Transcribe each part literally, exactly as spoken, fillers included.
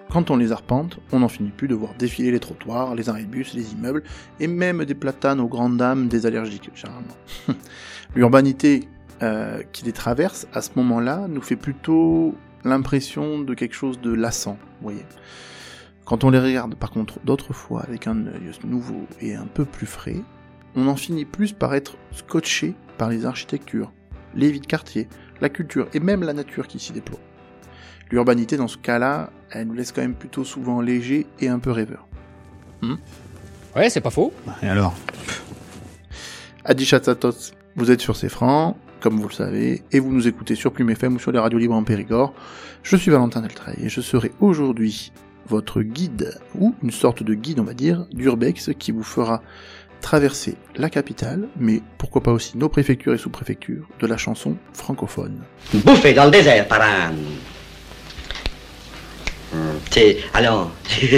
Quand on les arpente, on n'en finit plus de voir défiler les trottoirs, les arrêts de bus, les immeubles, et même des platanes aux grandes dames des allergiques, généralement. L'urbanité euh, qui les traverse, à ce moment-là, nous fait plutôt l'impression de quelque chose de lassant, vous voyez. Quand on les regarde, par contre, d'autres fois, avec un œil nouveau et un peu plus frais, on en finit plus par être scotché par les architectures, les vies de quartier, la culture, et même la nature qui s'y déploie. L'urbanité, dans ce cas-là, elle nous laisse quand même plutôt souvent léger et un peu rêveur. Hmm ouais, c'est pas faux. Et alors Adi Chatsatos, vous êtes sur C'est Franc, comme vous le savez, et vous nous écoutez sur Plume F M ou sur les radios libres en Périgord. Je suis Valentin Deltraille, et je serai aujourd'hui votre guide, ou une sorte de guide, on va dire, d'Urbex, qui vous fera traverser la capitale, mais pourquoi pas aussi nos préfectures et sous-préfectures, de la chanson francophone. Bouffé dans le désert par un... C'est... alors...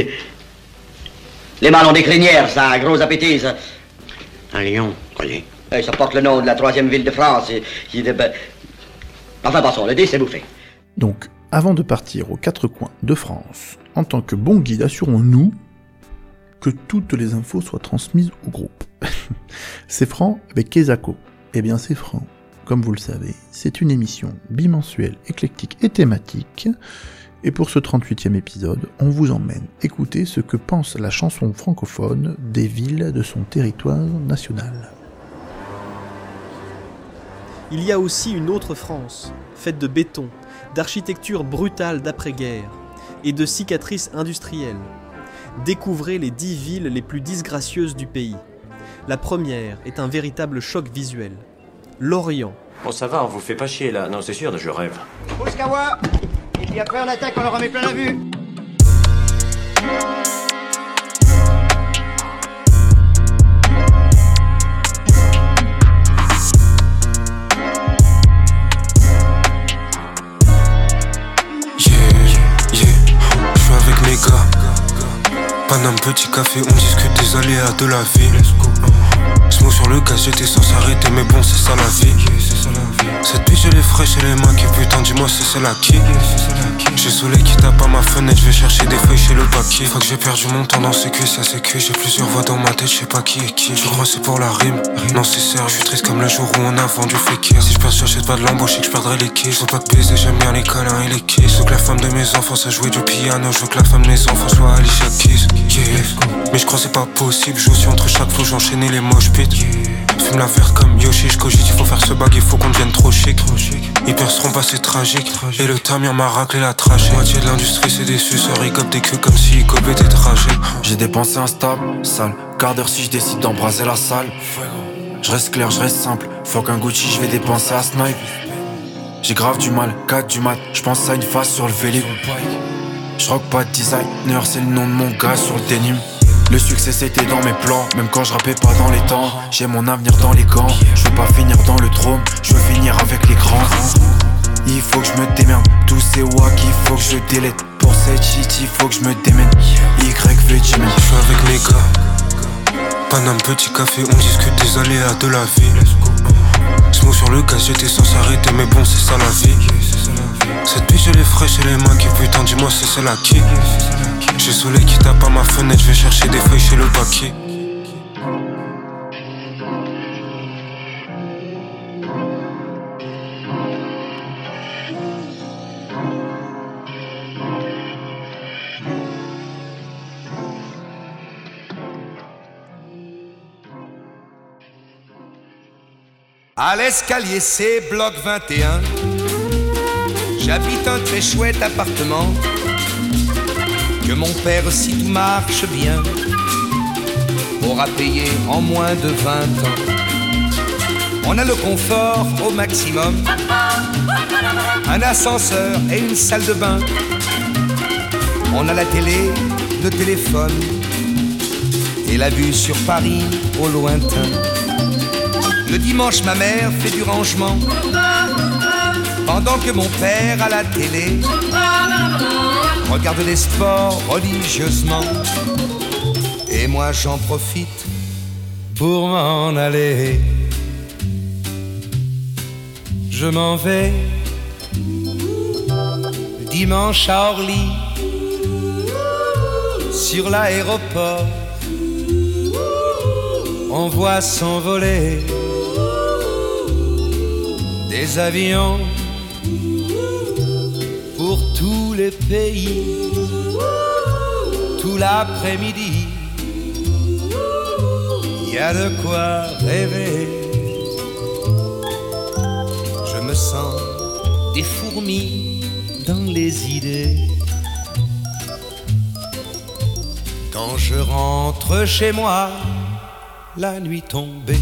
Les mâles ont des crinières, ça a un gros appétit, ça. Un lion, croyez. Et ça porte le nom de la troisième ville de France. Et, et de... Enfin, passons, le dé, c'est bouffé. Donc, avant de partir aux quatre coins de France, en tant que bon guide, assurons-nous que toutes les infos soient transmises au groupe. C'est Franc avec Kezako. Eh bien, C'est Franc, comme vous le savez, c'est une émission bimensuelle, éclectique et thématique. Et pour ce trente-huitième épisode, on vous emmène écouter ce que pense la chanson francophone des villes de son territoire national. Il y a aussi une autre France, faite de béton, d'architecture brutale d'après-guerre et de cicatrices industrielles. Découvrez les dix villes les plus disgracieuses du pays. La première est un véritable choc visuel. Lorient. Bon, ça va, on vous fait pas chier là. Non, c'est sûr, je rêve. Oskawa. Et puis après on attaque, on leur en met plein la vue. Yeah, yeah, je suis avec mes gars. Paname, petit café, on discute des aléas de la vie. Smooth sur le gaz, j'étais sans s'arrêter, mais bon, c'est ça la vie. Cette biche elle est fraîche, elle est maquée, putain dis-moi c'est celle à qui. J'ai soleil qui tape à ma fenêtre, je vais chercher des feuilles chez le papier. Faut que j'ai perdu mon temps dans ces culs, ça c'est que j'ai plusieurs voix dans ma tête, je sais pas qui est qui. Je crois c'est pour la rime, non c'est sérieux, je suis triste comme le jour où on a vendu fake. Si je perds, j'achète pas de l'embauche et que je perdrai les quilles. Je veux pas que baiser, j'aime bien les câlins et les kisses. Je veux que la femme de mes enfants ça jouer du piano, je veux que la femme de mes enfants soit Alicia Keys. Yeah. Mais je crois c'est pas possible, je suis entre chaque flow, j'enchaînais les moches pits. Fume la verte comme Yoshi, je cogite, il faut faire ce bag, il faut qu'on devienne trop chic. Ils perceront pas, c'est tragique. Et le tamir m'a raclé la trachée. Moitié de l'industrie c'est des suceurs, ils gobent des queues comme si ils gobaient des trajets. J'ai dépensé instable, sale. Quart d'heure si je décide d'embraser la salle. Je reste clair, je reste simple. Faut qu'un Gucci, je vais dépenser à snipe. J'ai grave du mal, quatre du mat. Je pense à une face sur le vélib. Je rock pas de designer, c'est le nom de mon gars sur le denim. Le succès c'était dans mes plans, même quand je rappais pas dans les temps. J'ai mon avenir dans les gants, je veux pas finir dans le trône, je veux finir avec les grands. Il faut que je me démerde, tous ces wack il faut que je délète. Pour cette shit il faut que je me démène, Y V J man. Je suis avec mes gars, Paname, petit café, on discute des aléas de la vie. Smooth sur le gaz, j'étais sans s'arrêter, mais bon c'est ça la vie. Cette biche elle est fraîche, elle est maquée, putain dis-moi c'est celle à qui. J'ai soleil qui tape à ma fenêtre, je vais chercher des feuilles chez le papier. À l'escalier C, bloc vingt et un, j'habite un très chouette appartement que mon père, si tout marche bien, aura payé en moins de vingt ans. On a le confort au maximum, un ascenseur et une salle de bain. On a la télé, le téléphone et la vue sur Paris au lointain. Le dimanche, ma mère fait du rangement pendant que mon père à la télé regarde les sports religieusement. Et moi j'en profite pour m'en aller. Je m'en vais dimanche à Orly sur l'aéroport, on voit s'envoler des avions pour tous les pays. Tout l'après-midi, il y a de quoi rêver. Je me sens des fourmis dans les idées. Quand je rentre chez moi, la nuit tombée.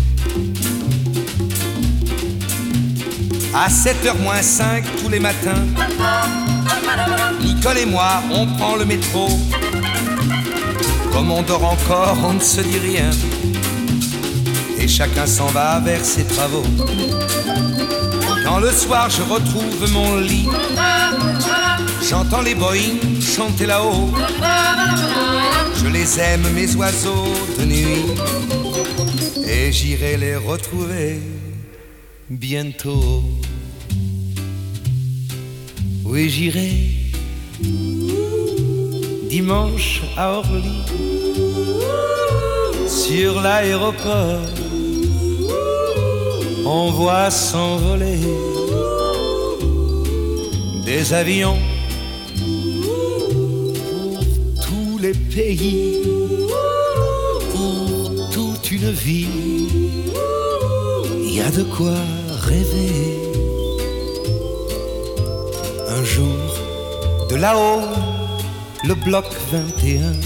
À sept heures moins cinq tous les matins, Nicole et moi, on prend le métro. Comme on dort encore, on ne se dit rien. Et chacun s'en va vers ses travaux. Quand le soir je retrouve mon lit, j'entends les Boeing chanter là-haut. Je les aime, mes oiseaux de nuit, et j'irai les retrouver bientôt. Oui, j'irai dimanche à Orly, sur l'aéroport, on voit s'envoler des avions pour tous les pays, pour toute une vie. Il y a de quoi rêver. Un jour, de là-haut, le bloc vingt et un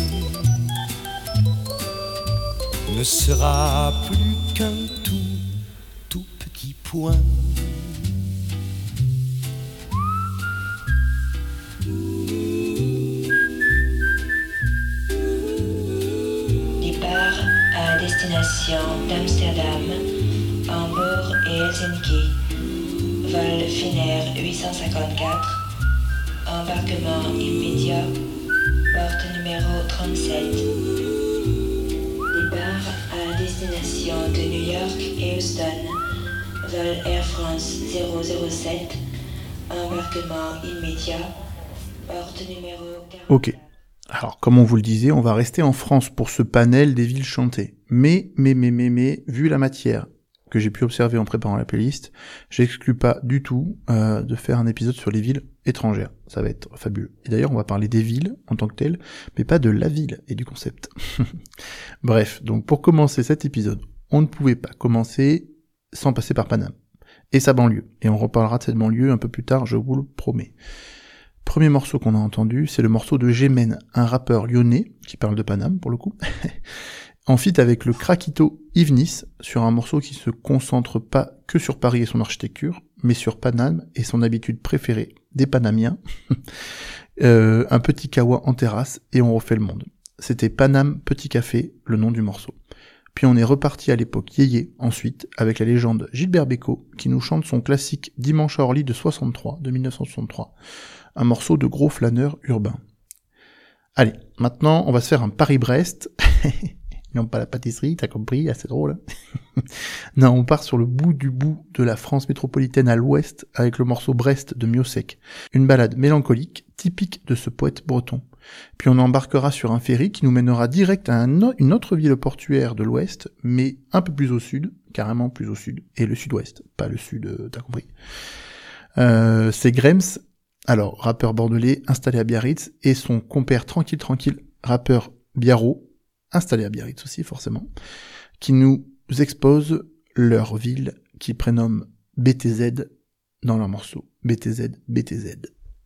ne sera plus qu'un tout, tout petit point. Départ à destination d'Amsterdam, Hambourg et Helsinki. Vol Finnair huit cent cinquante-quatre. Embarquement immédiat. Porte numéro trente-sept. Départ à destination de New York et Houston. Vol Air France zéro zéro sept. Embarquement immédiat. Porte numéro quarante. Ok. Alors, comme on vous le disait, on va rester en France pour ce panel des villes chantées. Mais, mais, mais, mais, mais, vu la matière que j'ai pu observer en préparant la playlist, j'exclus pas du tout euh, de faire un épisode sur les villes étrangères. Ça va être fabuleux. Et d'ailleurs, on va parler des villes en tant que telles, mais pas de la ville et du concept. Bref, donc pour commencer cet épisode, on ne pouvait pas commencer sans passer par Paname et sa banlieue. Et on reparlera de cette banlieue un peu plus tard, je vous le promets. Premier morceau qu'on a entendu, c'est le morceau de Gémen, un rappeur lyonnais, qui parle de Paname pour le coup, en feat avec le Krakito Ivnis, sur un morceau qui se concentre pas que sur Paris et son architecture, mais sur Paname et son habitude préférée des Panamiens, euh, un petit kawa en terrasse et on refait le monde. C'était Paname Petit Café, le nom du morceau. Puis on est reparti à l'époque yéyé, ensuite, avec la légende Gilbert Bécaud, qui nous chante son classique Dimanche à Orly de soixante-trois, de mille neuf cent soixante-trois. Un morceau de gros flâneur urbain. Allez, maintenant, on va se faire un Paris-Brest. Non, pas la pâtisserie, t'as compris, c'est drôle. Non, on part sur le bout du bout de la France métropolitaine à l'ouest, avec le morceau Brest de Miossec. Une balade mélancolique, typique de ce poète breton. Puis on embarquera sur un ferry qui nous mènera direct à un o- une autre ville portuaire de l'ouest, mais un peu plus au sud, carrément plus au sud, et le sud-ouest, pas le sud, euh, t'as compris. Euh, c'est Grems, alors rappeur bordelais installé à Biarritz, et son compère tranquille tranquille, rappeur Biarro, installé à Biarritz aussi forcément, qui nous exposent leur ville qu'ils prénomment B T Z dans leur morceau. B T Z, B T Z.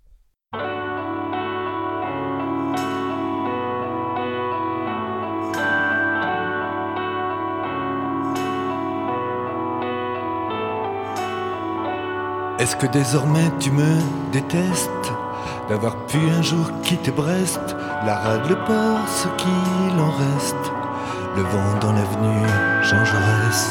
Est-ce que désormais tu me détestes d'avoir pu un jour quitter Brest, la rade, le port, ce qu'il en reste, le vent dans l'avenue Jean Jaurès.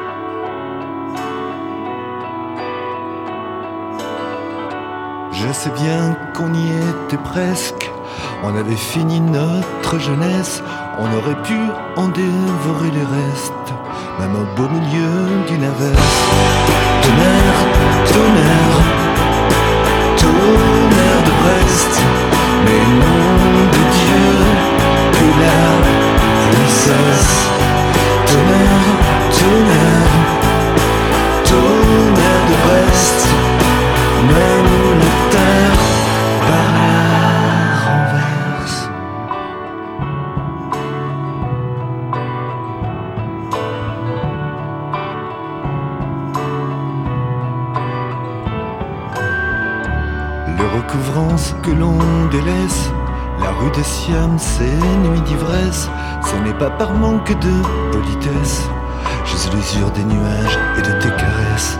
Je sais bien qu'on y était presque, on avait fini notre jeunesse, on aurait pu en dévorer les restes, même au beau milieu d'une averse. Tonnerre, tonnerre, tonnerre de Brest, mais nom de Dieu, France que l'on délaisse. La rue de Siam, c'est nuit d'ivresse. Ce n'est pas par manque de politesse. Je suis l'usure des nuages et de tes caresses.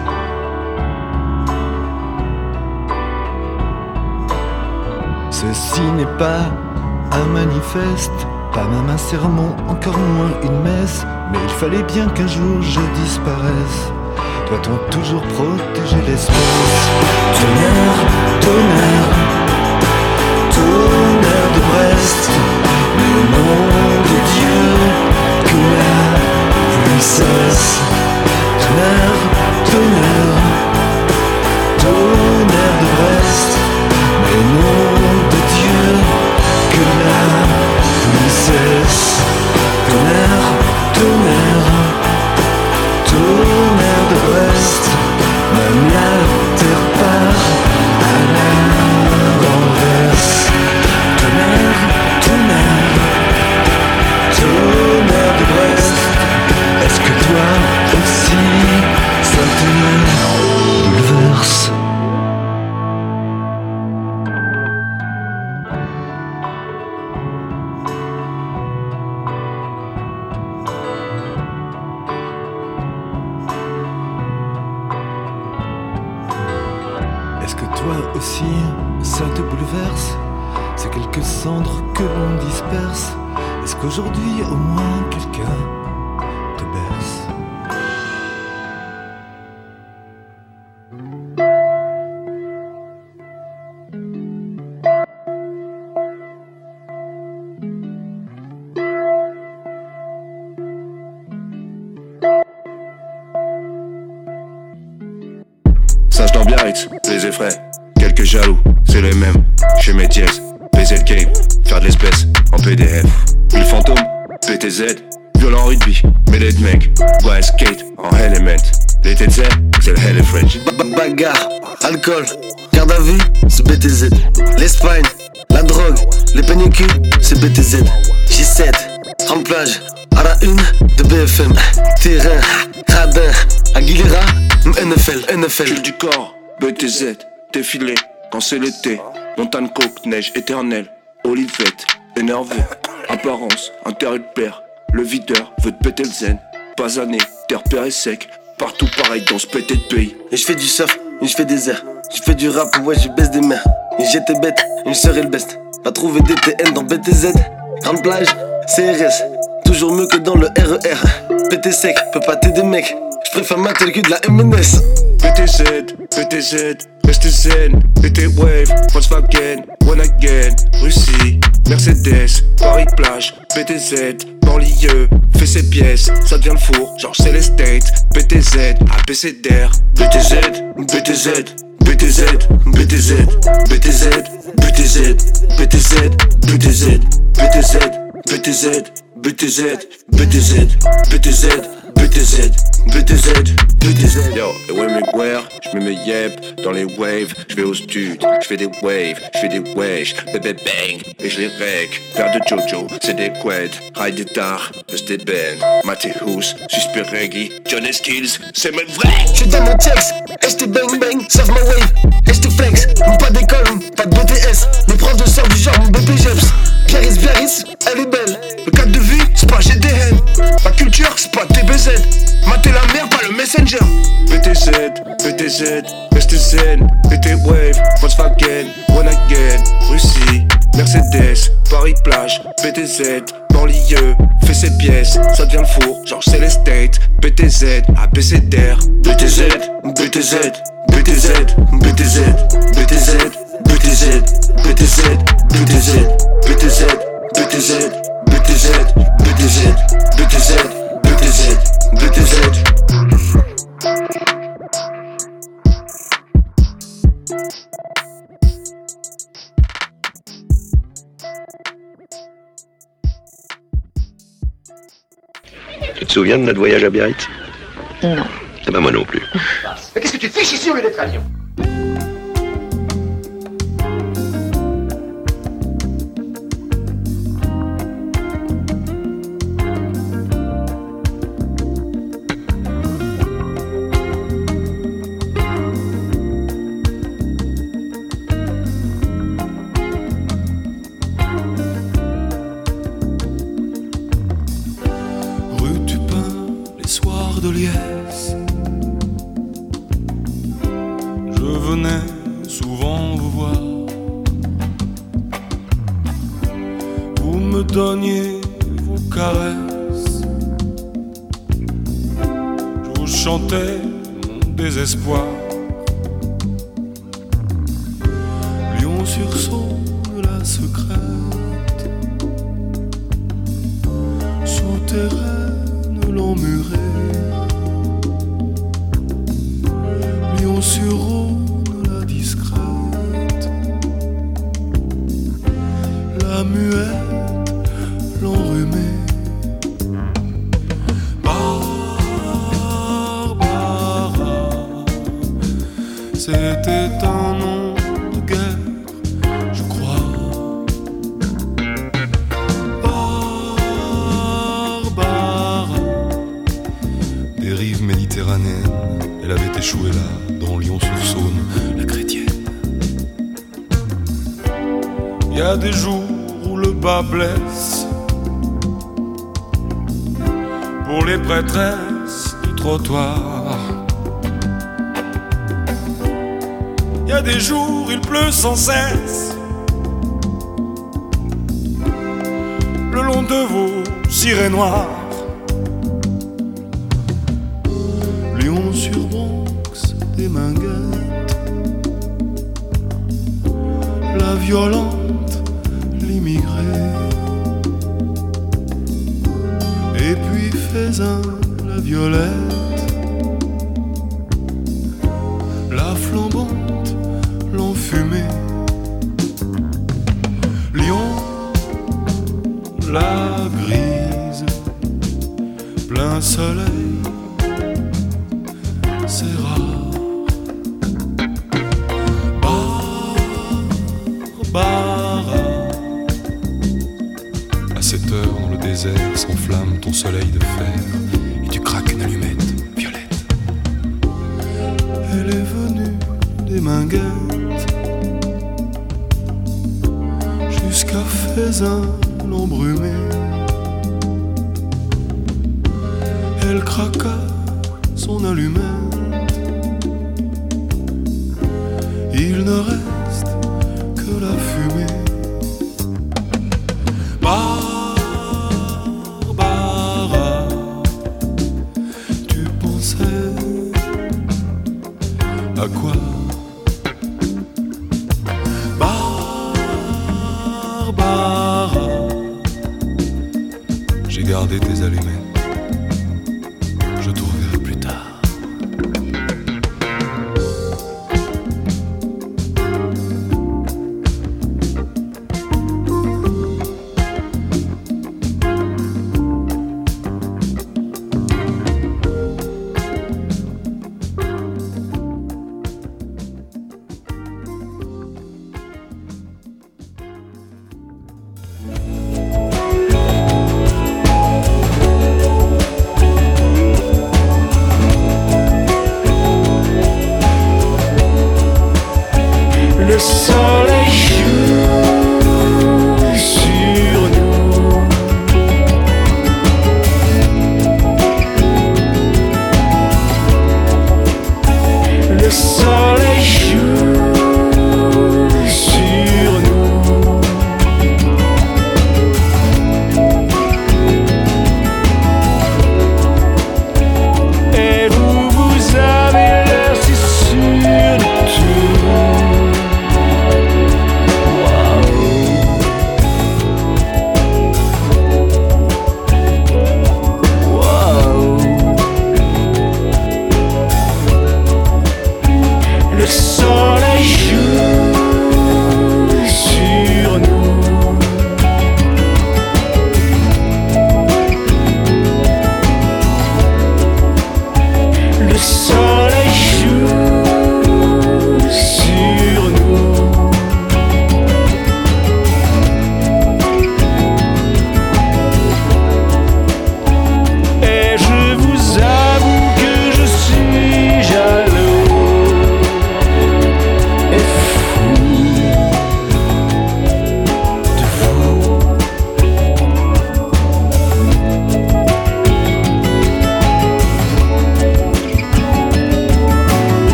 Ceci n'est pas un manifeste, pas même un sermon, encore moins une messe. Mais il fallait bien qu'un jour je disparaisse. Doit-on toujours protéger l'espèce? Tonnerre, tonnerre, tonnerre de Brest. Mais au nom de Dieu, que la pluie cesse. Tonnerre, tonnerre, tonnerre de Brest. Mais au nom de Dieu, que la pluie cesse. Tonnerre, tonnerre, tonnerre de Brest. Même la terre part à la renverse. Tonnerre, tonnerre, tonnerre de Brest. Est-ce que toi aussi ça te bouleverse? Est-ce que toi aussi ça te bouleverse? C'est quelques cendres que l'on disperse. Est-ce qu'aujourd'hui au moins quelqu'un te berce? Sage dans Biarritz, les effraie. Quelques jaloux, c'est les mêmes. Chez mes dièses, baiser le game, faire de l'espèce en P D F. Mille fantômes, P T Z, violent rugby, mêlée de mecs. Ouais, skate en element. Les T Z, c'est le hell French. Bagarre, alcool, garde à vue, c'est B T Z. L'Espagne, la drogue, les pénicules, c'est B T Z. J sept, remplage, à la une de B F M. Terrain, radin, Aguilera, N F L, N F L. Cul du corps, B T Z, défilé, quand c'est l'été. Montagne coke, neige éternelle, Olivette, énervé. Apparence, intérêt de père. Le videur veut te péter le zen. Pas année, terre père et sec. Partout pareil dans ce pété de pays. Et je fais du surf, et je fais des airs. Je fais du rap, ouais, je baisse des mers. Et j'étais bête, et je serai le best. Va trouver des T N dans B T Z. Grande plage, C R S. Toujours mieux que dans le R E R. Pété sec, peut pas t'aider mec. Je préfère mater le cul de la M N S. P T Z, P T Z, restez zen. P T Wave, Volkswagen, One Again, Russie, Mercedes, Paris plage, P T Z, banlieue, fait ses pièces, ça devient le four, genre c'est les States. P T Z, A P C D R, B T Z, B T Z, B T Z, B T Z, B T Z, B T Z, B T Z, B T Z, B T Z, B T Z, B T Z, B T Z, B T Z, B T Z, B T Z, B T Z. Yo, et ouais mes guerres, j'mets mes yep dans les waves, j'vais au stud, j'fais des waves, j'fais des wesh, bébé bang, et j'les rec. Père de Jojo, c'est des queds, high des tard, Rusté Ben, Mathéus, suspect reggae, John Skills, c'est même vrai. J'suis dans mon texte, H T bang bang, serve ma wave, H T flex, mon pas d'école, pas de B T S, mes profs de sort du genre mon B P Jeps. Biarritz, Biarritz, elle est belle, le cadre de vie, c'est pas G D N, ma culture, c'est pas T B Z, mater la mer, pas le messenger. B T Z, B T Z, restez zen, P T Wave, Volkswagen, One Again, Russie, Mercedes, Paris plage, B T Z, banlieue, fait ses pièces, ça devient le four, genre c'est les States. B T Z, A P C D R, B T Z, B T Z, B T Z, B T Z, B T Z, B T Z, B T Z, B T Z, B T Z, B T Z, B T Z, B T Z, B T Z, B T Z, B T Z. Tu te souviens de notre voyage à Biarritz? Non. Eh ben moi non plus. Mais qu'est-ce que tu fiches ici au lieu d'être à Lyon? donniez vos caresses, je vous chantais mon désespoir. Lyon-sur-Saône, la secrète, souterraine, l'emmurée. Lyon-sur-Rhône, la discrète, la muette, l'enrhumée. Barbara, c'était un nom de guerre, je crois. Barbara, des rives méditerranéennes, elle avait échoué là, dans Lyon-sur-Saône, la chrétienne. Il y a des jours où le bas blesse, pour les prêtresses du trottoir. Il y a des jours, il pleut sans cesse, le long de vos cirés noirs. Lyon-sur-Bronx, des minguettes, la violente, l'immigrée. Et puis Faisin, la violette, la flambante, l'enfumée. Lyon, la grise, plein soleil, c'est rare. Barbara, à cette heure dans le désert s'enflamme ton soleil de fer et tu craques une allumette violette. Elle est venue des minguettes jusqu'à Faisin l'embrumé. Elle craqua son allumette. Il ne reste que la fumée. Barbara, tu pensais à quoi? Barbara, j'ai gardé tes allumettes, je te reverrai plus tard.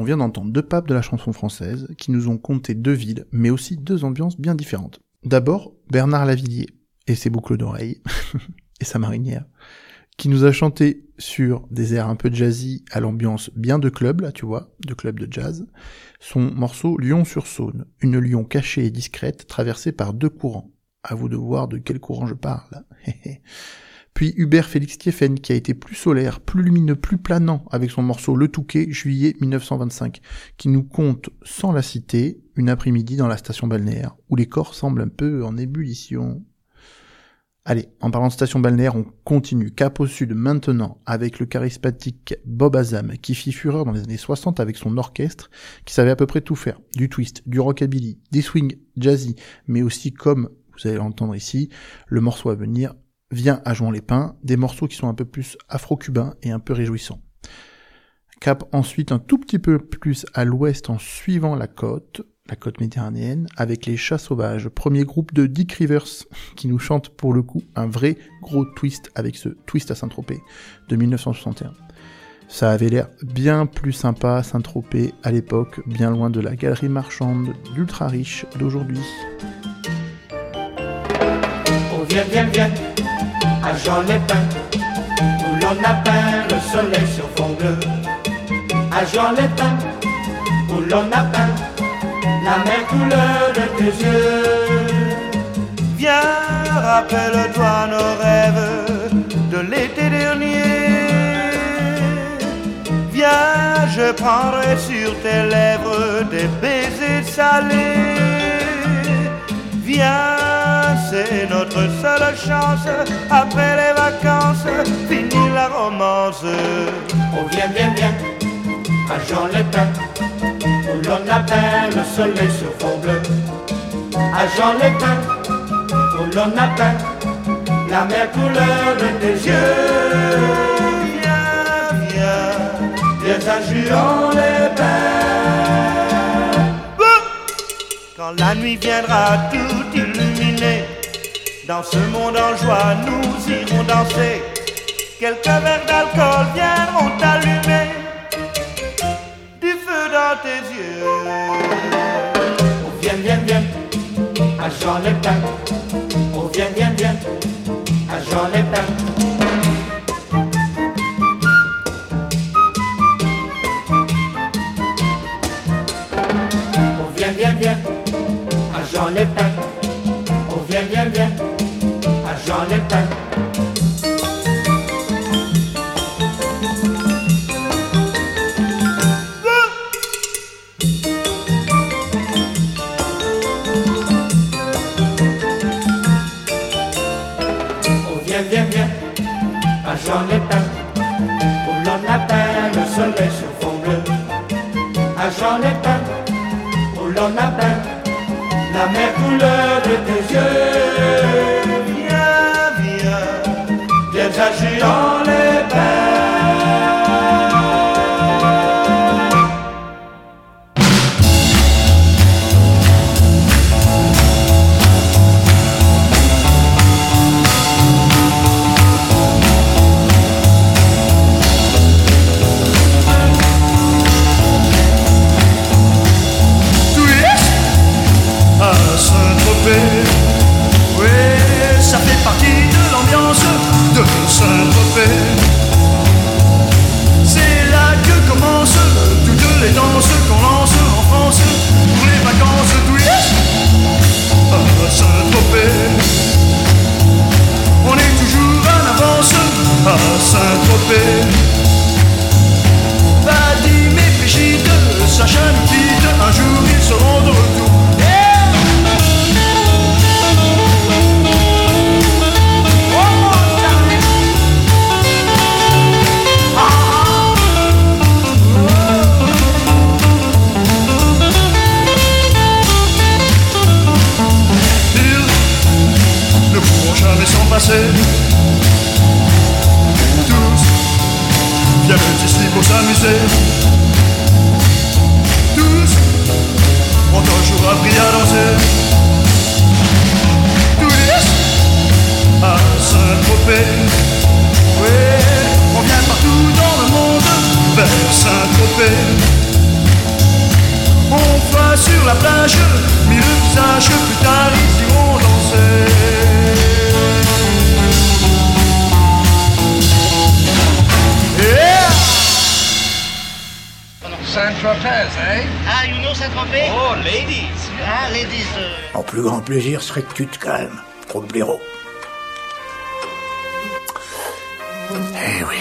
vient d'entendre deux papes de la chanson française qui nous ont conté deux villes, mais aussi deux ambiances bien différentes. D'abord, Bernard Lavilliers et ses boucles d'oreilles, et sa marinière, qui nous a chanté sur des airs un peu jazzy à l'ambiance bien de club, là tu vois, de club de jazz, son morceau Lyon-sur-Saône, une Lyon cachée et discrète traversée par deux courants. À vous de voir de quel courant je parle. Puis Hubert Félix Thieffen, qui a été plus solaire, plus lumineux, plus planant avec son morceau Le Touquet, juillet dix-neuf cent vingt-cinq, qui nous conte, sans la citer, une après-midi dans la station balnéaire, où les corps semblent un peu en ébullition. Allez, en parlant de station balnéaire, on continue cap au sud maintenant avec le charismatique Bob Azam qui fit fureur dans les années soixante avec son orchestre qui savait à peu près tout faire. Du twist, du rockabilly, des swings jazzy, mais aussi comme, vous allez l'entendre ici, le morceau à venir vient à Jouan-les-Pins, des morceaux qui sont un peu plus afro-cubains et un peu réjouissants. Cap ensuite un tout petit peu plus à l'ouest en suivant la côte, la côte méditerranéenne, avec les Chats Sauvages, premier groupe de Dick Rivers, qui nous chante pour le coup un vrai gros twist avec ce Twist à Saint-Tropez de dix-neuf cent soixante et un. Ça avait l'air bien plus sympa à Saint-Tropez à l'époque, bien loin de la galerie marchande d'ultra riches d'aujourd'hui. Oh viens, viens, viens, à Jouan-les-Pins, où l'on a peint le soleil sur fond bleu. À Jouan-les-Pins, où l'on a peint la mer couleur de tes yeux. Viens, rappelle-toi nos rêves de l'été dernier. Viens, je prendrai sur tes lèvres des baisers salés. Viens, c'est notre seule chance, après les vacances, finir la romance. Oh viens, viens, viens, à Jouan-les-Pins, où l'on a peint le soleil sur fond bleu. À Jouan-les-Pins, où l'on a peint la mer couleur de tes yeux. Viens, viens, viens à Jouan-les-Pins. Quand la nuit viendra tout illuminer, dans ce monde en joie nous irons danser. Quelques verres d'alcool viendront t'allumer du feu dans tes yeux. Oh viens, viens, viens, à Jouan-les-Pins. Oh viens, viens, viens, à Jouan-les-Pins. Oh viens, viens, viens, à Jouan-les-Pins. Oh viens, viens, viens, à Jouan-les-Pins. À Jouan-les-Pins, où l'on a peint le soleil sur fond bleu. À Jouan-les-Pins, où l'on a peint la mer couleur de tes yeux. Viens, viens, viens à Jouan-les-Pins. Oui, ça fait partie de l'ambiance de Saint-Tropez. C'est là que commencent toutes les danses qu'on lance en France pour les vacances touristes à Saint-Tropez. On est toujours en avance à Saint-Tropez. Vadim et Brigitte, Sacha nous quitte, un jour ils seront de retour. Jamais sans passer. Tous viennent ici pour s'amuser. Tous ont un jour appris à danser. Tous à Saint-Tropez. Oui, on vient partout dans le monde vers Saint-Tropez. la plage, mille visages, plus tard ils iront danser. Yeah! Saint-Tropez, hein? Ah, you know Saint-Tropez? Oh, ladies! Ah, ladies. Euh... Mon plus grand plaisir serait que tu te calmes. Trop de blaireau. Eh oui.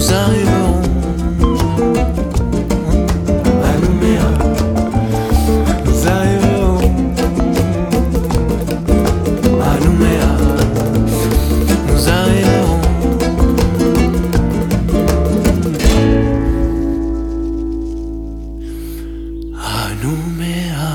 nous arriverons à Nouméa. Nous arriverons à Nouméa. Nous arriverons à Nouméa.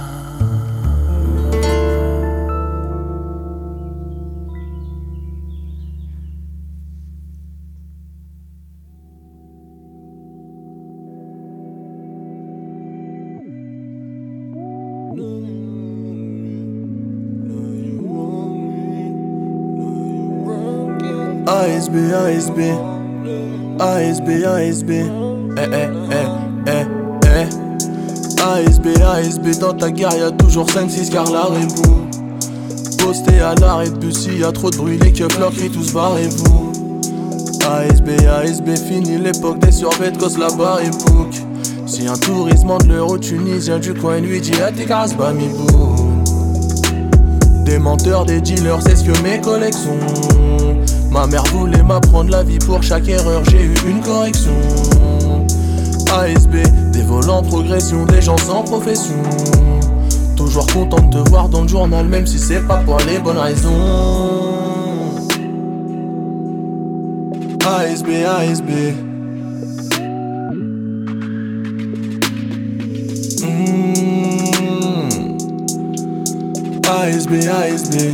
A S B, A S B, A S B, A S B, eh eh eh eh eh. A S B, A S B, dans ta gare y'a toujours cinq six car la rébou. Posté à l'arrêt de bus, y a trop de bruit, les keufs leur crient tous barrez-vous. A S B, A S B, fini l'époque des survêtes, cause la barre est bouc. Si un touriste demande l'euro tunisien du coin, lui dit à tes cases bas mi boum. Des menteurs, des dealers, c'est ce que mes collègues sont. Ma mère voulait m'apprendre la vie, pour chaque erreur j'ai eu une correction. A S B, des volants en progression, des gens sans profession. Toujours content de te voir dans le journal, même si c'est pas pour les bonnes raisons. A S B, A S B. Mmh. A S B, A S B.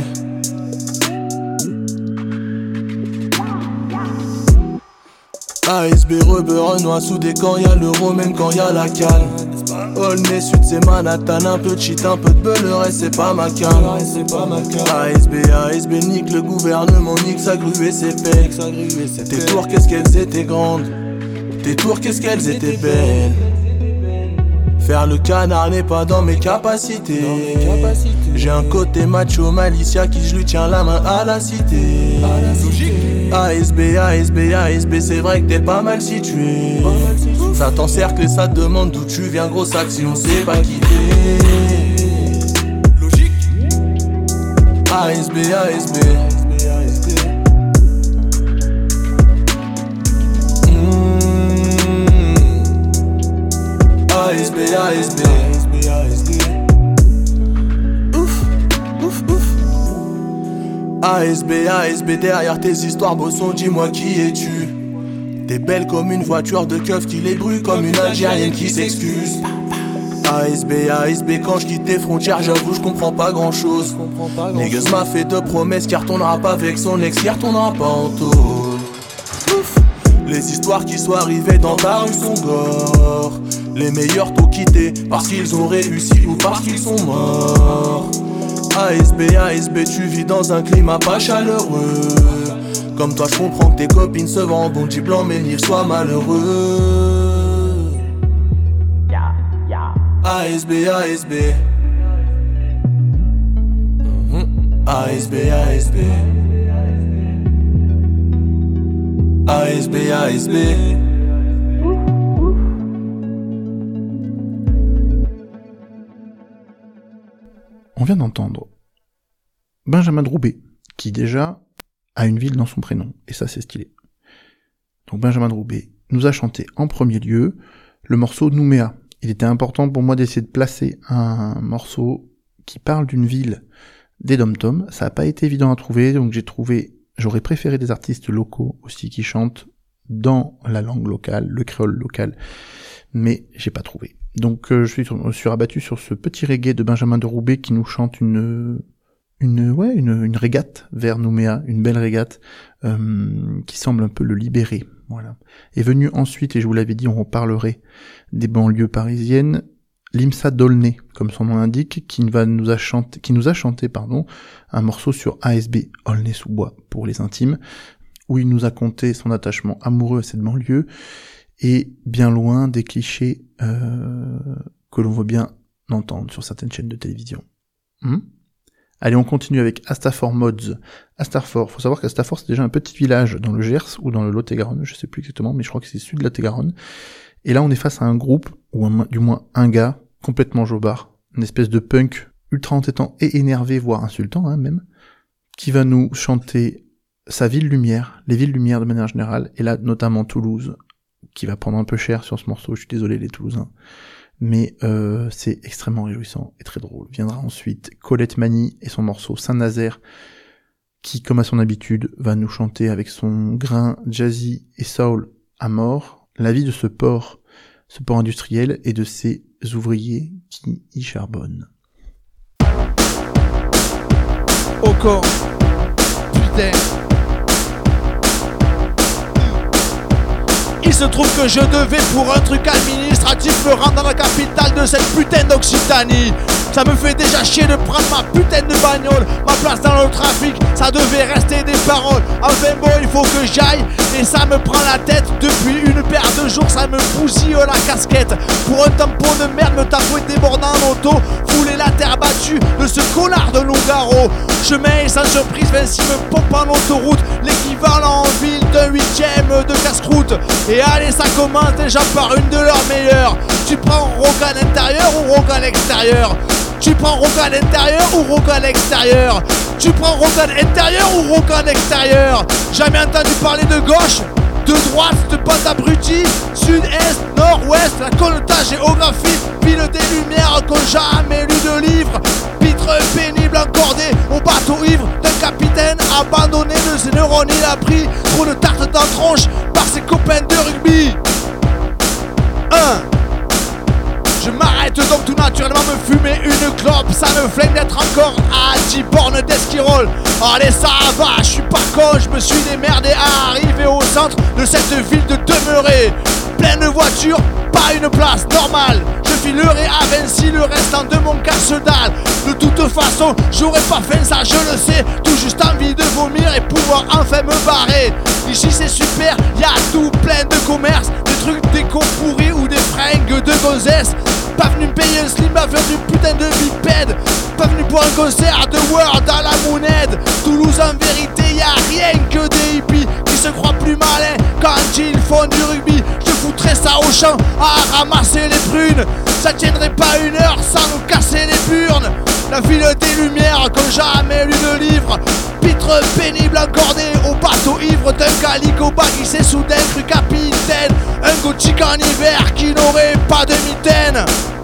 A S B, Rebeu, Renoir, sous des camps, y'a l'euro même quand y'a la calme. Aulnay, Sud, c'est Manhattan, un peu de shit, un peu de beurre et c'est pas ma cam. A S B, A S B, nique le gouvernement, nique sa grue et ses pecs. Tes tours, qu'est-ce qu'elles étaient grandes. Tes tours, qu'est-ce qu'elles étaient belles. Faire le canard n'est pas dans mes capacités. J'ai un côté macho malicia qui je lui tiens la main à la cité. A S B, A S B, A S B, c'est vrai que t'es pas mal situé. Ça t'encercle et ça te demande d'où tu viens, gros sac si on sait pas quitter. Logique. A S B, A S B. A S B, A S B. Ouf, ouf, ouf. A S B, A S B, derrière tes histoires bosson, dis-moi qui es-tu. T'es belle comme une voiture de keuf qui les brûle, comme une Algérienne qui s'excuse. A S B, A S B, quand je quitte tes frontières, j'avoue je comprends pas grand chose. Négueuse m'a fait deux promesses qui retournera pas avec son ex, qui retournera pas en tôle. Ouf. Les histoires qui sont arrivées dans ta rue sont gore. Les meilleurs t'ont quitté parce qu'ils ont réussi ou parce qu'ils sont morts. A S B, A S B, tu vis dans un climat pas chaleureux. Comme toi je comprends que tes copines se vendent bon petit blanc mais n'y soient malheureux. A S B, A S B. A S B, A S B. A S B, A S B. On vient d'entendre Benjamin Droubet, qui déjà a une ville dans son prénom, et ça c'est stylé. Donc Benjamin Droubet nous a chanté en premier lieu le morceau Nouméa. Il était important pour moi d'essayer de placer un morceau qui parle d'une ville des dom-toms. Ça n'a pas été évident à trouver, donc j'ai trouvé, j'aurais préféré des artistes locaux aussi qui chantent dans la langue locale, le créole local, mais j'ai pas trouvé. Donc euh, je suis, je suis rabattu sur ce petit reggae de Benjamin Droubet qui nous chante une une ouais une, une régate vers Nouméa, une belle régate euh, qui semble un peu le libérer. Voilà. Est venu ensuite, et je vous l'avais dit, on reparlerait des banlieues parisiennes, Limsa Dolnay, comme son nom l'indique, qui va nous a chanté, qui nous a chanté pardon un morceau sur A S B, Aulnay-sous-Bois pour les intimes, où il nous a conté son attachement amoureux à cette banlieue. Et bien loin des clichés euh, que l'on veut bien entendre sur certaines chaînes de télévision. Hmm Allez, on continue avec Astafor Mods. Astafor, faut savoir qu'Astafor c'est déjà un petit village dans le Gers ou dans le Lot-et-Garonne, je sais plus exactement, mais je crois que c'est sud de Lot-et-Garonne. Et là on est face à un groupe, ou un, du moins un gars, complètement jobard, une espèce de punk ultra entêtant et énervé, voire insultant hein, même, qui va nous chanter sa ville lumière, les villes lumières de manière générale, et là notamment Toulouse, qui va prendre un peu cher sur ce morceau, je suis désolé les Toulousains, mais euh, c'est extrêmement réjouissant et très drôle. Viendra ensuite Colette Mani et son morceau Saint-Nazaire, qui, comme à son habitude, va nous chanter avec son grain jazzy et soul à mort la vie de ce port, ce port industriel et de ses ouvriers qui y charbonnent. Encore, putain. Il se trouve que je devais pour un truc administratif me rendre dans la capitale de cette putain d'Occitanie. Ça me fait déjà chier de prendre ma putain de bagnole, ma place dans le trafic, ça devait rester des paroles. Enfin bon, il faut que j'aille et ça me prend la tête. Depuis une paire de jours, ça me bousille la casquette. Pour un tampon de merde, me taper débordant en auto, fouler la terre battue de ce connard de Longaro. Chemin et sans surprise, Vinci me pompe en autoroute, l'équivalent en ville d'un huitième de casse-croûte. Et allez, ça commence déjà par une de leurs meilleures. Tu prends rock à l'intérieur ou rock à l'extérieur? Tu prends rock à l'intérieur ou rock à l'extérieur? Tu prends rock à l'intérieur ou rock à l'extérieur? Jamais entendu parler de gauche, de droite, de bande abruti, sud, est, nord, ouest, la connaître géographie, ville des lumières qu'on jamais lu de livre, pitre pénible encordé au bateau ivre d'un capitaine abandonné de ses neurones. Il a pris trop de tarte dans la tronche par ses copains de rugby. un Je m'arrête donc tout naturellement me fumer une clope. Ça me flingue d'être encore à dix bornes d'esquirol. Allez ça va, je suis pas con, je me suis démerdé à arriver au centre de cette ville de demeurer. Pleine de voitures, pas une place normale. Je filerai à Vinci le restant de mon casse-dalle. De toute façon, j'aurais pas fait ça, je le sais. Tout juste envie de vomir et pouvoir enfin me barrer. Ici c'est super, y'a tout plein de commerce. Des trucs déco pourris ou des fringues de gonzesse. Pas venu me payer un slip, pas venu putain de bipède. Pas venu pour un concert de Word à la Mouned. Toulouse en vérité y'a rien que des hippies qui se croient plus malins quand ils font du rugby. Je foutrais ça au champ à ramasser les prunes. Ça tiendrait pas une heure sans nous casser les burnes. La ville des lumières comme jamais lu de livre. Pitre pénible encordé au bateau ivre d'un calico bas qui s'est soudain cru capitaine. Un gothique en hiver qui n'aurait pas de mitaine.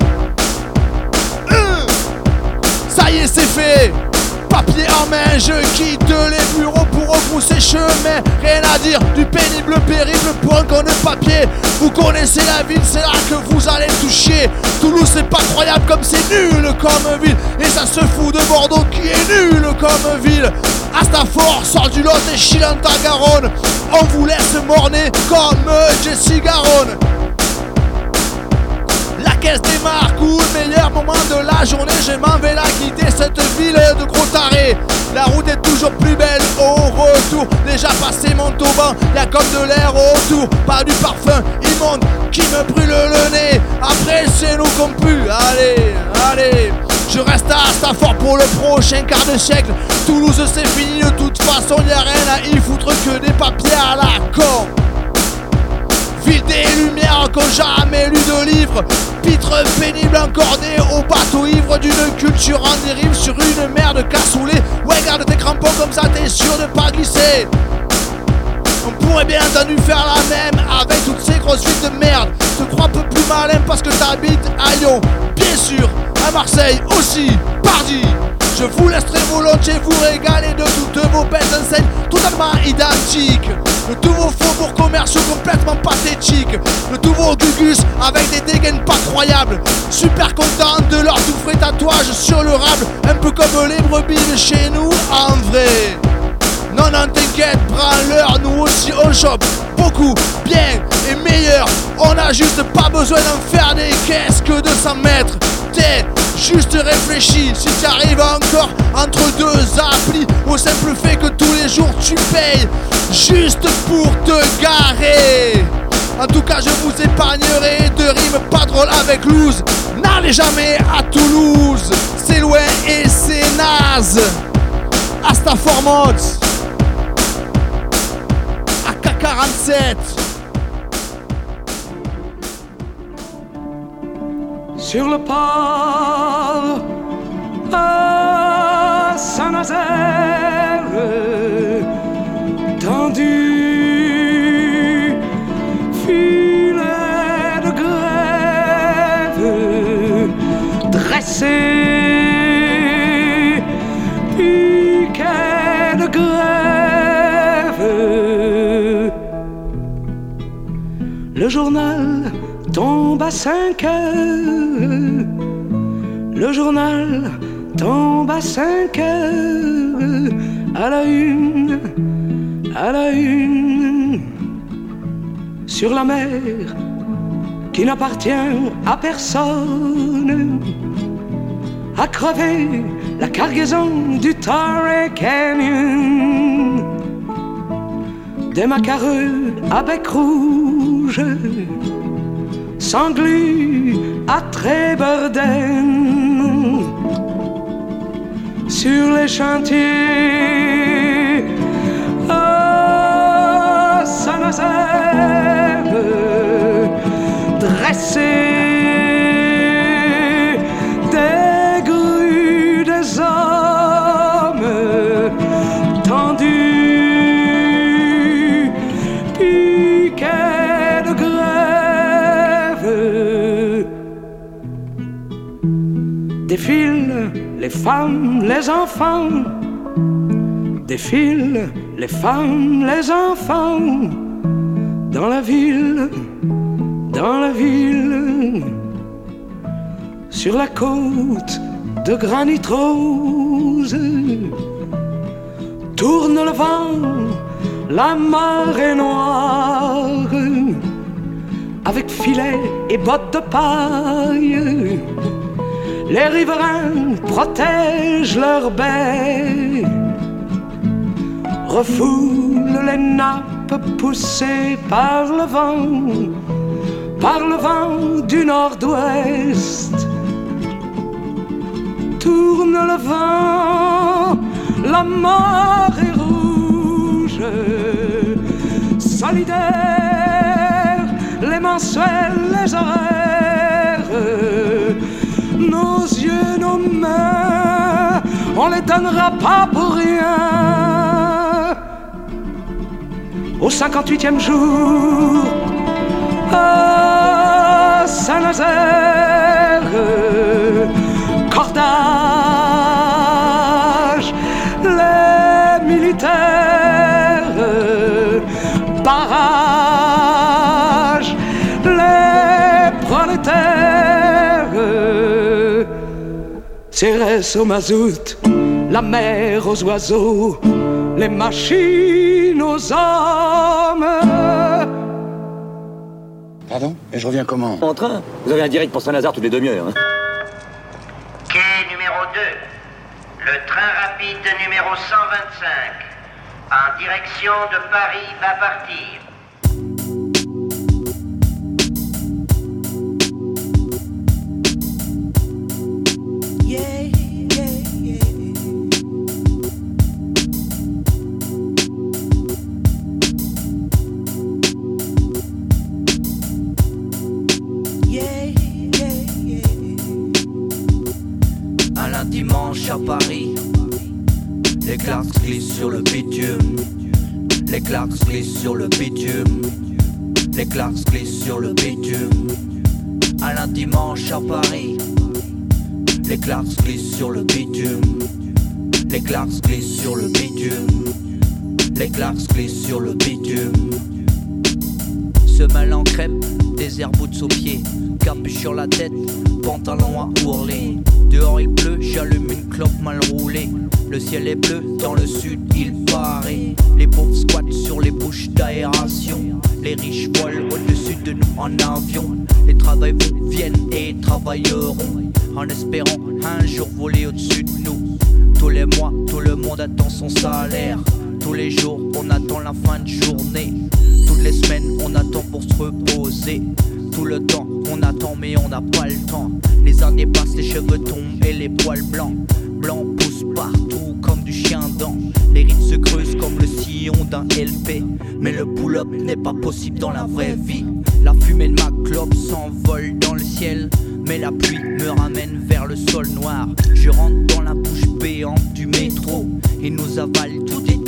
euh Ça y est c'est fait. Papier en main, je quitte les bureaux pour repousser chemin. Rien à dire, du pénible périple pour un con de papier. Vous connaissez la ville, c'est là que vous allez toucher. Toulouse c'est pas croyable comme c'est nul comme ville. Et ça se fout de Bordeaux qui est nul comme ville. Astafort sort du Lot et chie dans ta Garonne. On vous laisse morner comme Jessie Garonne. La caisse démarre, coup, le meilleur moment de la journée. Je m'en vais la quitter, cette ville de gros tarés. La route est toujours plus belle au retour. Déjà passé mon tauban, y'a comme de l'air autour. Pas du parfum immonde qui me brûle le nez. Après c'est nous qu'on pue, allez, allez. Je reste à Stafford pour le prochain quart de siècle. Toulouse c'est fini, de toute façon y'a rien à y foutre que des papiers à la con. Ville des lumières qu'on jamais lu de livre. Pitre pénible encordé au bateau ivre d'une culture en dérive sur une mer de cassoulet. Ouais, garde tes crampons comme ça t'es sûr de pas glisser. On pourrait bien entendu faire la même avec toutes ces grosses villes de merde. Te crois un peu plus malin parce que t'habites à Lyon. Bien sûr, à Marseille aussi, pardi. Je vous laisserai volontiers vous régaler de toutes vos belles enseignes totalement identiques. De tous vos faubourgs commerciaux complètement pathétiques. De tous vos gugus avec des dégaines pas croyables. Super content de leur tout frais tatouage sur le rable. Un peu comme les brebis de chez nous en vrai. Non non t'inquiète, prends-leur, nous aussi on chope beaucoup, bien et meilleur. On a juste pas besoin d'en faire des caisses que de cent mètres. T'es juste réfléchi, si t'arrives encore entre deux applis, au simple fait que tous les jours tu payes juste pour te garer. En tout cas je vous épargnerai de rimes pas drôles avec loose. N'allez jamais à Toulouse, c'est loin et c'est naze. Astafort Mods A K quarante-sept. Sur le port à Saint-Nazaire, dressé, piquet de grève. Le journal tombe à cinq heures. Le journal tombe à cinq heures. À la une, à la une. Sur la mer qui n'appartient à personne, a crevé la cargaison du Torrey Canyon. Des macareux à bec rouge s'engluent à Trébeurden. Sur les chantiers à Saint-Nazaire, dressés des grues des hommes tendus, piquets de grève. Défilent les femmes, les enfants, défilent les femmes, les enfants, dans la ville, dans la ville, sur la côte de granit rose. Tourne le vent, la marée noire, avec filet et bottes de paille. Les riverains protègent leurs baies, refoulent les nappes poussées par le vent, par le vent du nord-ouest. Tourne le vent, la marée rouge, solidaire, les mensuels, les horaires. Nos yeux, nos mains, on les donnera pas pour rien. Au cinquante-huitième jour, à Saint-Nazaire, cordage, les militaires, barrage, les prolétaires. Cérès au mazout, la mer aux oiseaux, les machines aux hommes. Pardon? Et je reviens comment? En train. Vous avez un direct pour Saint-Lazare toutes les demi-heures. Hein. Quai numéro deux. Le train rapide numéro cent vingt-cinq. En direction de Paris va partir. Dimanche à Paris, les Clarks glissent sur le bitume. Les Clarks glissent sur le bitume. Les Clarks glissent sur le bitume. Un dimanche à Paris, les Clarks glissent sur le bitume. Les Clarks glissent sur le bitume. Les Clarks glissent sur le bitume. Semelle en crêpe, des airboots aux pieds, capuche sur la tête, pantalon à ourler. Dehors il pleut, j'allume une clope mal roulée. Le ciel est bleu, dans le sud il paraît. Les pauvres squattent sur les bouches d'aération. Les riches volent au-dessus de nous en avion. Les travailleurs viennent et travailleront, en espérant un jour voler au-dessus de nous. Tous les mois, tout le monde attend son salaire. Tous les jours, on attend la fin de journée. Toutes les semaines, on attend pour se reposer. Tout le temps, on attend mais on n'a pas le temps. Les années passent, les cheveux tombent et les poils blancs. Blancs poussent partout comme du chien dent. Les rides se creusent comme le sillon d'un L P. Mais le pull-up n'est pas possible dans la vraie vie. La fumée de ma clope s'envole dans le ciel, mais la pluie me ramène vers le sol noir. Je rentre dans la bouche béante du métro. Il nous avale tout et tout dans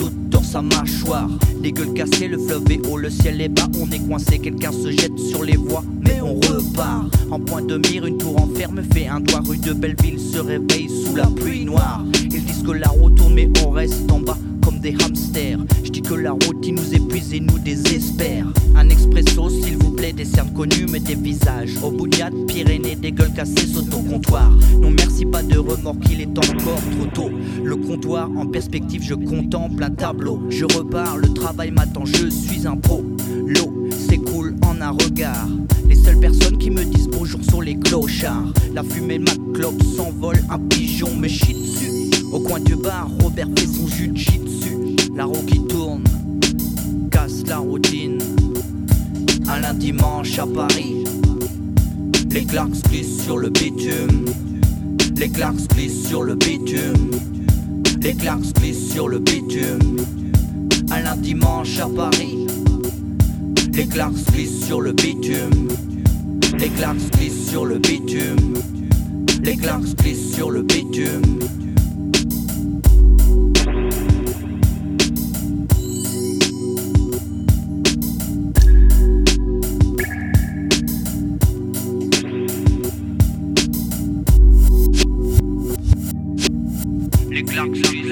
sa mâchoire. Les gueules cassées, le fleuve est haut, le ciel est bas. On est coincé, quelqu'un se jette sur les voies, mais on repart. En point de mire, une tour en fer me fait un doigt. Rue de Belleville se réveille sous la pluie noire. Ils disent que la route tourne, mais on reste en bas comme des hamsters. Je dis que la route qui nous épuise et nous désespère. Un expresso s'il vous plaît, des cernes connues mais des visages au Bougnat, Pyrénées, des gueules cassées sautent au comptoir. Non merci, pas de remords, qu'il est encore trop tôt. Le comptoir en perspective, je contemple un tableau. Je repars, le travail m'attend, je suis un pro. L'eau s'écoule en un regard. Les seules personnes qui me disent bonjour sont les clochards. La fumée de ma clope s'envole, un pigeon me chie dessus. Au coin du bar, Robert fait son jus de jitsu. La roue qui tourne casse la routine. Un lundi dimanche à Paris, les Clarks glissent sur le bitume. Les Clarks glissent sur le bitume. Les Clarks glissent sur le bitume. Un lundi dimanche à Paris, les Clarks glissent sur le bitume. Les Clarks glissent sur le bitume. Les Clarks glissent sur le bitume. Les Clarks glissent.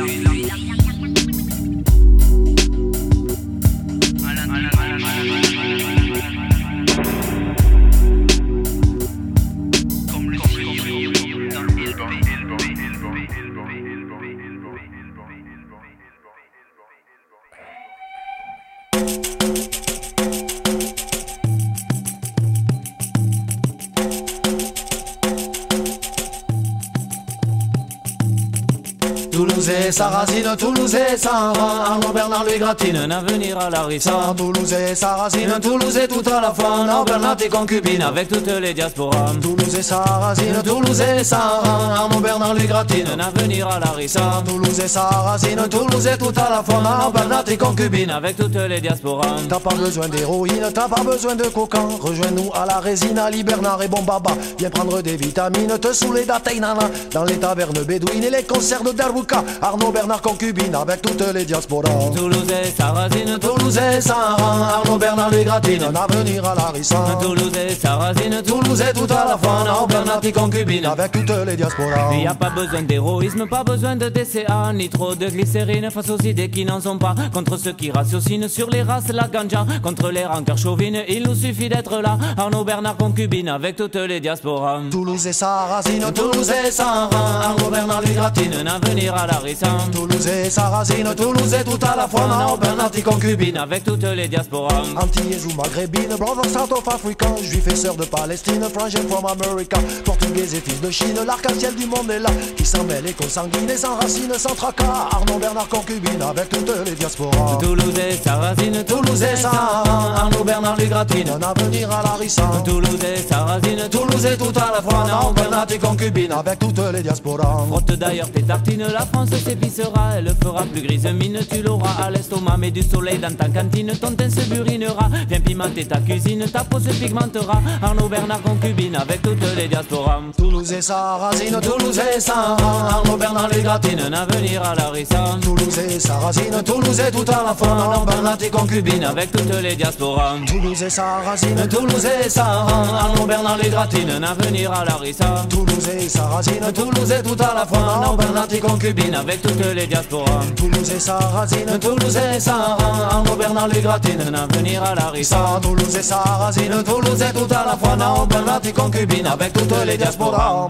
Toulousais, Sarrazine, Toulousais, Saint-Rhin, Arnaud Bernard lui gratine, un avenir à la Rissa. Toulousais, Sarrazine, Toulousais tout à la fois, Arnaud Bernard tes concubines avec toutes les diasporas. Toulousais, Sarrazine, Toulousais, Saint-Rhin, Arnaud Bernard lui gratine, un avenir à la Rissa. Toulousais, Sarrazine, Toulousais tout à la fois, Arnaud Bernard tes concubines avec toutes les diasporas. T'as pas besoin d'héroïne, t'as pas besoin de coquin, rejoins-nous à la résine, Ali Bernard et bon baba. Viens prendre des vitamines, te saouler d'Atainana, dans les tavernes bédouines et les concerts de Darbuka. Arnaud Bernard concubine avec toutes les diasporas. Toulousais, Sarrazine, Toulousais, Saint-Rhin, Arnaud Bernard lui gratine, un avenir à la Rissa. Toulousais, Sarrazine, Toulousais tout à la fois, Arnaud Bernard qui concubine avec toutes les diasporas. Y a pas besoin d'héroïsme, pas besoin de D C A, ni trop de glycérine face aux idées qui n'en sont pas. Contre ceux qui ratiocinent sur les races, la ganja, contre les rancœurs chauvines, il nous suffit d'être là. Arnaud Bernard concubine avec toutes les diasporas. Toulousais, Sarrazine, Toulousais, Saint-Rhin, Arnaud Bernard lui gratine, un avenir à la Rissa. Toulousais, Sarrazine, Toulousais tout à la fois, Arnaud Bernard qui concubine avec toutes les diasporas. Antillais ou maghrébine, brother South of Africa, juif et sœur de Palestine, French from America, portugais et fils de Chine, l'arc-en-ciel du monde est là, qui s'en mêle et consanguine et sans racine, sans tracas. Arnaud Bernard concubine avec toutes les diasporas. Toulousais, Sarrazine, Toulousais, Saint-Rhin, Arnaud Bernard lui gratine, un avenir à la Rissa. Toulousais, Sarrazine, Toulousais tout à la fois, Arnaud Bernard tes concubine avec toutes les diasporas. Frotte d'ailleurs tes tartines, la France s'épicera, elle fera plus grise mine, tu l'auras à l'estomac, mais du soleil dans ta cantine, ton teint se burinera, viens pimenter ta cuisine, ta peau se pigmentera. Arnaud Bernard concubine avec toutes les diasporas. Toulousais, Sarrazine, Toulousais, Saint-Rhin, Arnaud Bernard les gratine, un avenir à la Rissa. Toulousais, Sarrazine, Toulousais tout à la fois, Arnaud Bernard tes concubines avec toutes les diasporas. Toulousais, Sarrazine, Toulousais, Saint-Rhin, Arnaud Bernard les gratine, un avenir à la Rissa. Toulousais, Sarrazine, Toulousais tout à la fois, Arnaud Bernard tes concubines avec toutes les diasporas. Toulousais, Sarrazine, Toulousais, Saint-Rhin, Arnaud Bernard les gratine, un avenir à la Rissa. Toulousais, Sarrazine, Toulousais tout à la fois, Arnaud Bernard tes concubines avec toutes les diasporas.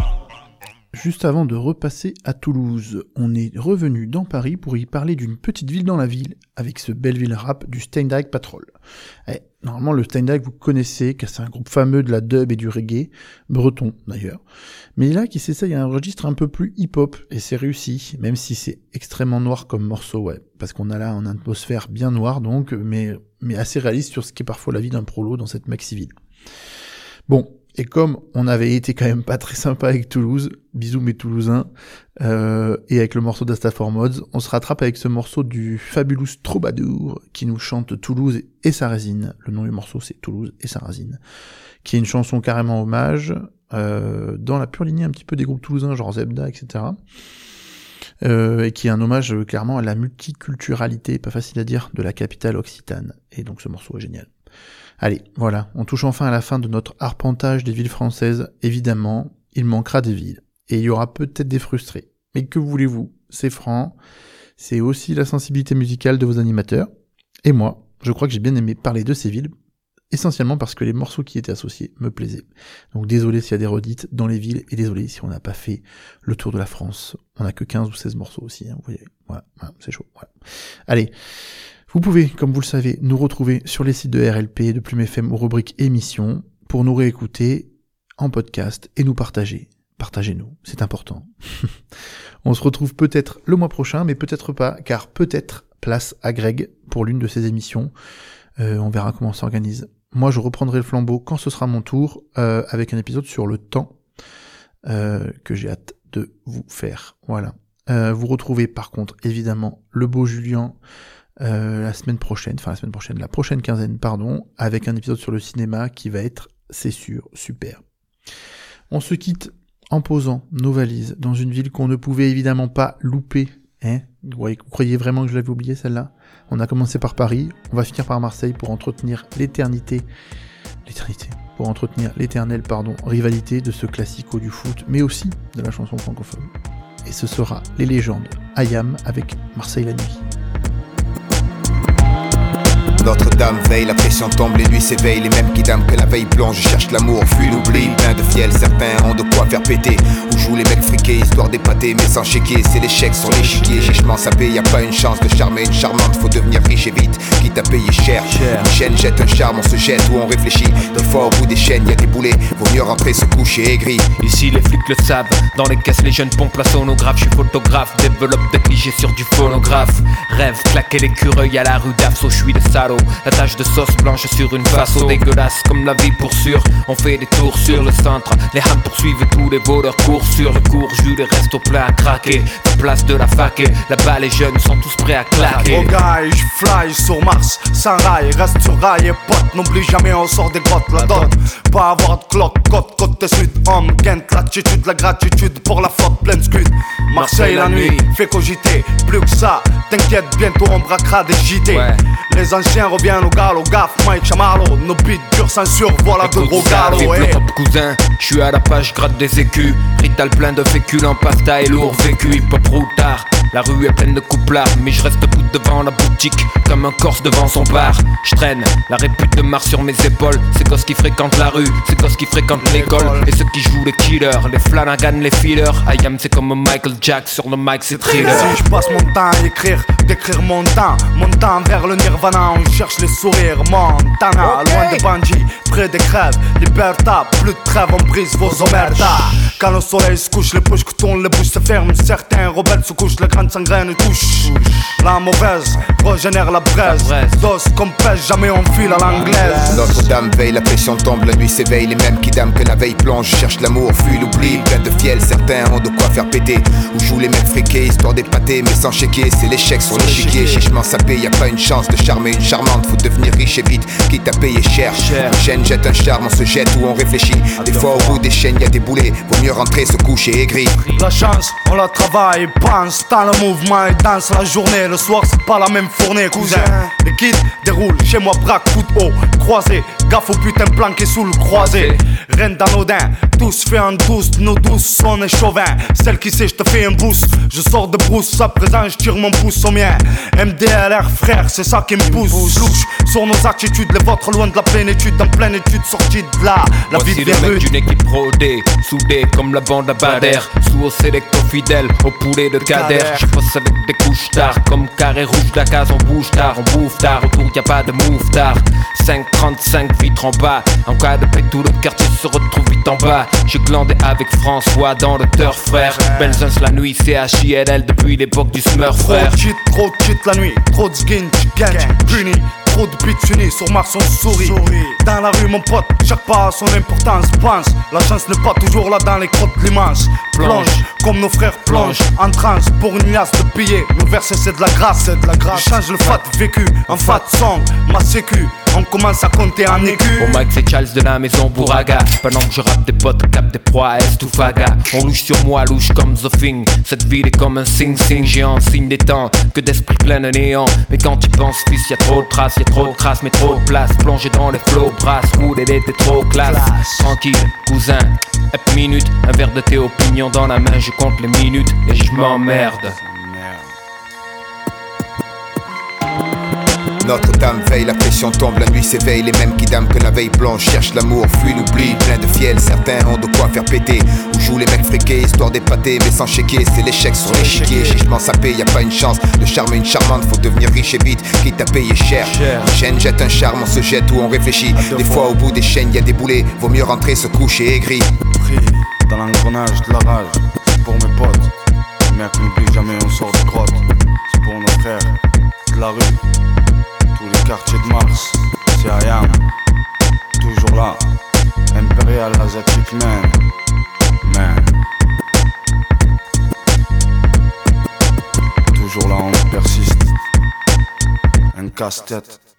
Juste avant de repasser à Toulouse, on est revenu dans Paris pour y parler d'une petite ville dans la ville, avec ce Belleville rap du Stendhal Patrol. Eh, normalement le Stendhal vous connaissez, car c'est un groupe fameux de la dub et du reggae, breton d'ailleurs. Mais là qui s'essaye à un registre un peu plus hip-hop, et c'est réussi, même si c'est extrêmement noir comme morceau, ouais, parce qu'on a là une atmosphère bien noire donc, mais, mais assez réaliste sur ce qu'est parfois la vie d'un prolo dans cette maxi-ville. Bon, et comme on avait été quand même pas très sympa avec Toulouse, bisous mes Toulousains, euh, et avec le morceau d'Astafor Mods, on se rattrape avec ce morceau du Fabulous Troubadour qui nous chante Toulouse et Sarrazine. Le nom du morceau c'est Toulouse et Sarrazine, qui est une chanson carrément hommage, euh, dans la pure lignée un petit peu des groupes toulousains, genre Zebda, et cetera. euh, et qui est un hommage euh, clairement à la multiculturalité, pas facile à dire, de la capitale occitane. Et donc ce morceau est génial. Allez, voilà, on touche enfin à la fin de notre arpentage des villes françaises. Évidemment, il manquera des villes, et il y aura peut-être des frustrés. Mais que voulez-vous, c'est franc, c'est aussi la sensibilité musicale de vos animateurs. Et moi, je crois que j'ai bien aimé parler de ces villes, essentiellement parce que les morceaux qui étaient associés me plaisaient. Donc désolé s'il y a des redites dans les villes, et désolé si on n'a pas fait le tour de la France. On n'a que quinze ou seize morceaux aussi, hein, vous voyez. Voilà, voilà, c'est chaud. Voilà. Allez, vous pouvez, comme vous le savez, nous retrouver sur les sites de R L P, de Plume F M aux rubriques émissions, pour nous réécouter en podcast et nous partager. Partagez-nous, c'est important. On se retrouve peut-être le mois prochain, mais peut-être pas, car peut-être place à Greg pour l'une de ses émissions. Euh, on verra comment on s'organise. Moi, je reprendrai le flambeau quand ce sera mon tour, euh, avec un épisode sur le temps, euh, que j'ai hâte de vous faire. Voilà. Euh, vous retrouvez par contre, évidemment, le beau Julien, euh, la semaine prochaine, enfin la semaine prochaine, la prochaine quinzaine, pardon, avec un épisode sur le cinéma qui va être, c'est sûr, super. On se quitte en posant nos valises dans une ville qu'on ne pouvait évidemment pas louper. Hein, vous croyez vraiment que je l'avais oublié celle-là ? On a commencé par Paris, on va finir par Marseille pour entretenir l'éternité, l'éternité, pour entretenir l'éternelle, pardon, rivalité de ce classico du foot, mais aussi de la chanson francophone. Et ce sera les légendes I A M avec Marseille la nuit. Notre-Dame veille, la pression tombe, les nuits s'éveillent. Les mêmes qui dament que la veille plonge, cherchent l'amour, fuient l'oubli. Plein de fiel, certains ont de quoi faire péter. Où jouent les mecs friqués, histoire d'épater, mais sans chéquier. C'est l'échec sur l'échiquier, chichement sapé. Y'a pas une chance de charmer une charmante, faut devenir riche et vite, quitte à payer cher. Une chaîne jette un charme, on se jette ou on réfléchit. Des fois au bout des chaînes, y'a des boulets, vaut mieux rentrer se coucher aigri. Ici les flics le savent, dans les caisses les jeunes pompent la sonographe. Je suis photographe, développe des clichés sur du phonographe. Rêve, claquer l'écureuil à la rue d'Afso, je suis de salaud. La tache de sauce blanche sur une face dégueulasse comme la vie pour sûr. On fait des tours sur le centre, les hams poursuivent tous les voleurs courent sur le cours. Jules reste au plein à craquer, la place de la fac et là-bas les jeunes sont tous prêts à claquer. Oh guy, je fly sur Mars, sans rail, reste sur rail et pote. N'oublie jamais on sort des grottes, la dot. Pas avoir de clotte, côte, côte sud. Homme, Kent, l'attitude, la gratitude pour la flotte pleine scud. Marseille la nuit, fait cogiter, plus que ça. T'inquiète, bientôt on braquera des J T. Ouais. Les anciens reviennent au galop, gaffe, Mike Chamarlo. Nos beats dure censure, voilà de gros galops. Hey. Hop cousin, je suis à la page, gratte des écus. Rital plein de féculents, pasta et lourd vécu. Hip hop routard, la rue est pleine de couplards. Mais je reste debout devant la boutique, comme un corse devant son bar. Je traîne la répute de Mars sur mes épaules. Ces gosses qui fréquentent la rue, ces gosses qui fréquentent l'école. Et ceux qui jouent les killers, les Flanagan, les fillers. I A M c'est comme Michael Jack, sur le mic c'est thriller. Si je passe mon temps à écrire, d'écrire mon temps, mon temps vers le nirvana, on cherche les sourires. Montana, okay. Loin des bandits, près des crèves, Liberta, plus de trêve, on brise vos omertas. Quand le soleil se couche, les bouches que tournent, les bouches se ferment. Certains rebelles se couchent, les grandes sangraines touchent. La mauvaise régénère la braise, dos qu'on pêche, jamais on file à l'anglaise. Notre-Dame veille, la pression tombe, la nuit s'éveille. Les mêmes qui dament que la veille plonge, cherchent l'amour, fuient l'oubli. Plein de fiel, certains ont de quoi faire péter. Où jouent les mecs friqués, histoire d'épater, mais sans chéquier. C'est l'échec sur l'échiquier, chichement sapé. Y'a pas une chance de charmer une charmante, faut devenir riche et vite, quitte à payer cher. Une chaîne jette un charme, on se jette ou on réfléchit. Des fois au bout des chaînes y'a des boulets, vaut mieux rentrer se coucher aigri. La chance, on la travaille, pense dans le mouvement et danse la journée. Le soir c'est pas la même fournée, cousin. Les kids déroulent, chez moi braque, coup de haut, croisé. Gaffe au putain planqué sous le croisé. Rien d'anodin, tous fait en douce, nos douces on est chauvin. Celle qui sait je te fais un boost, je sors de brousse, à présent je tire mon pouce au mien. M D L R frère, c'est ça qui me pousse. Louche sur nos attitudes, les vôtres loin de la plénitude. En pleine étude, sortie de là, la vie de le mec d'une équipe rodée, soudée comme la bande à Bader. Sous au sélecto fidèle, au poulet de Kader. Je passe avec des couches tard, comme carré rouge d'Acaz. On bouge tard, on bouffe tard, autour y'a pas de move tard. cinq trente-cinq vitres en bas, en cas de paix tout le quartier se retrouve vite en bas. J'ai glandé avec François dans le turf frère. Benzins la nuit, C H I L L depuis l'époque du Smurf frère. Trop de cheat, trop de cheat la nuit, trop de skin, chicken, puni. Trop de bits unis, sur Mars on sourit. Dans la rue mon pote, chaque pas a son importance. Pense, la chance n'est pas toujours là dans les crottes de l'immense. Plonge, comme nos frères plongent, en transe pour une liasse de billets. Nos versets c'est de la grâce, c'est de la grâce. Je change le fat vécu en fat song, ma sécu. on commence à compter en écus. Au Mike c'est Charles de la maison Bouraga. Pendant que je rappe des potes, cap des proies, est ou faga. On louche sur moi, louche comme The Thing. Cette ville est comme un sing-sing géant, signe des temps, que d'esprit plein de néant. Mais quand tu penses fils, y'a trop de traces, y'a trop de crasse, mais trop de place. Plongé dans les flots, brasse, wood, elle était trop classe. Tranquille, cousin, hep minute, un verre de thé opinion dans la main, je compte les minutes et je m'emmerde. Notre-Dame veille, la pression tombe, la nuit s'éveille. Les mêmes qui dament que la veille blanche cherchent l'amour, fuient l'oubli, plein de fiel. Certains ont de quoi faire péter. Où jouent les mecs friqués, histoire d'épater, mais sans chéquier. C'est l'échec sur l'échiquier, chichement sapé, y a pas une chance. Le charme est une charmante, faut devenir riche et vite, quitte à payer cher. Une chaîne jette un charme, on se jette ou on réfléchit. Des fois au bout des chaînes y a des boulets, vaut mieux rentrer, se coucher aigri. Pris dans l'engrenage de la rage, c'est pour mes potes. Mec, n'oublie jamais, on sort de grotte. C'est pour nos frères de la rue. Tous les quartiers de Mars, c'est I am, toujours là, Imperial Asiatic Man, man. Toujours là, on persiste, un casse-tête.